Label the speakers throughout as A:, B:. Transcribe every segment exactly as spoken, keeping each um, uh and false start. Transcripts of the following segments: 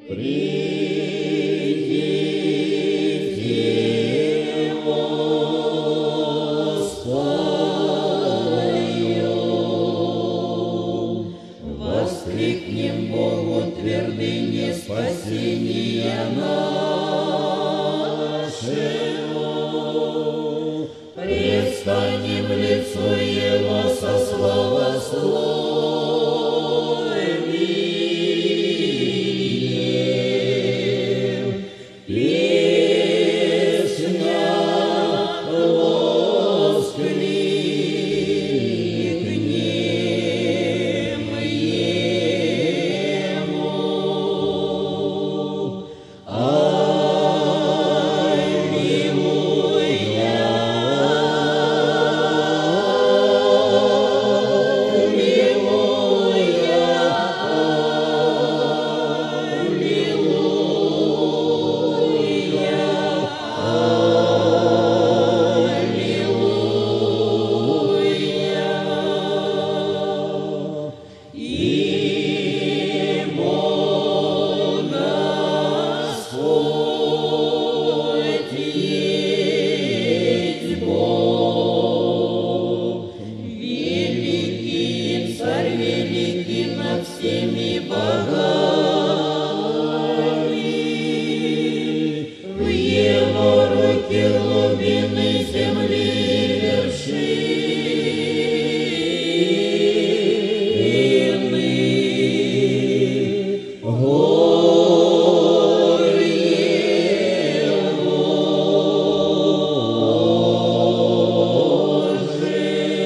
A: Воскликнем Богу твердыне спасения нашего, предстанем лицу Его со славословием. Песня воскликнем Ему. Всеми богами, в Его руки глубины земли вершины. Гор Его же.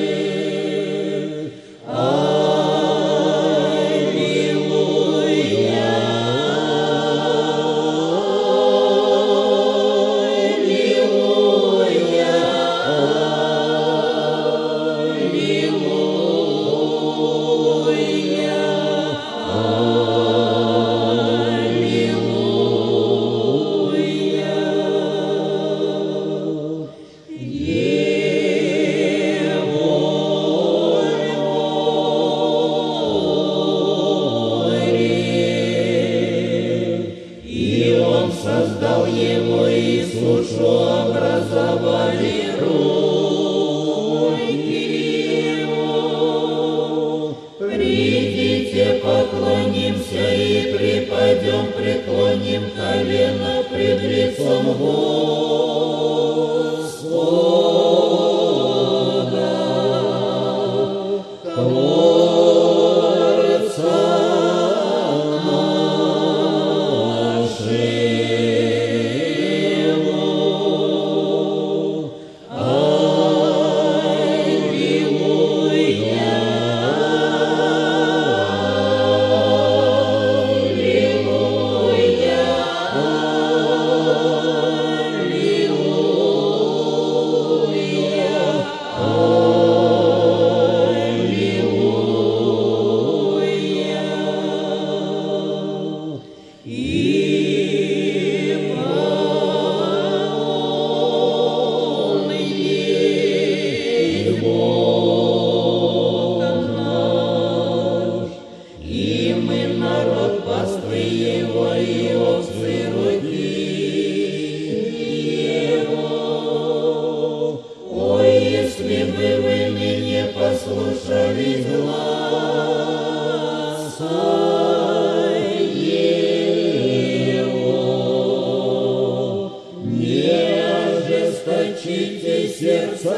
A: Создал его и сушу образовали руки его. Придите, поклонимся и припадем, преклоним колено пред лицом Господа, Творца Его и овцы руки Его. Ой, если бы вы мне послушались гласа Его, не ожесточите сердца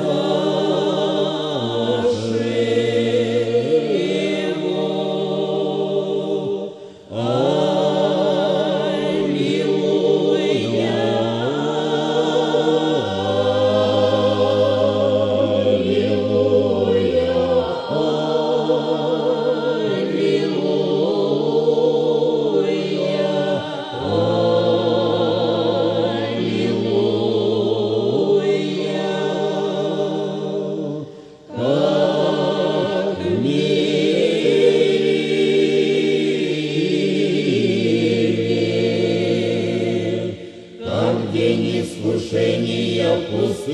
A: день искушения в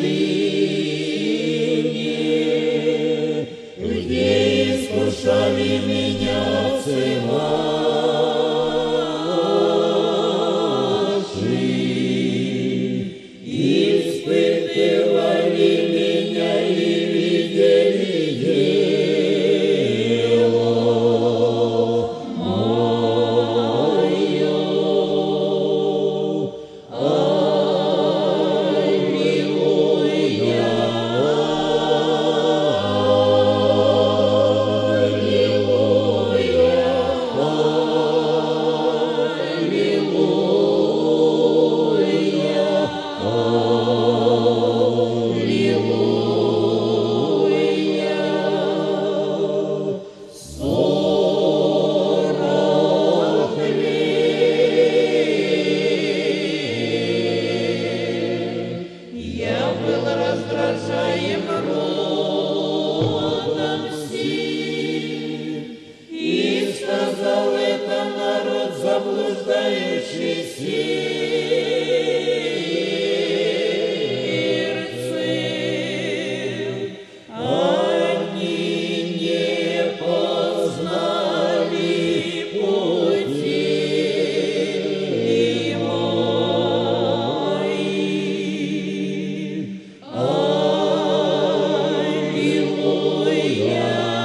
A: пустыне, где искушали меня отцы ваши. знаючи сердцем, они не познали пути моих. Аллилуйя.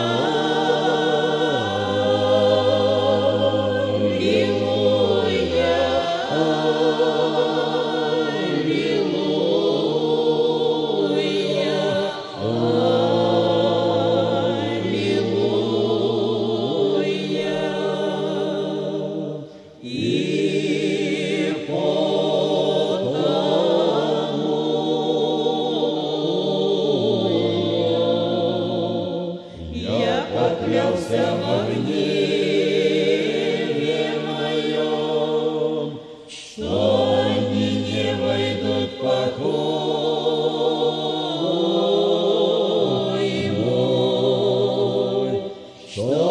A: Поклялся во гневе моем, что они не войдут в покой мой, что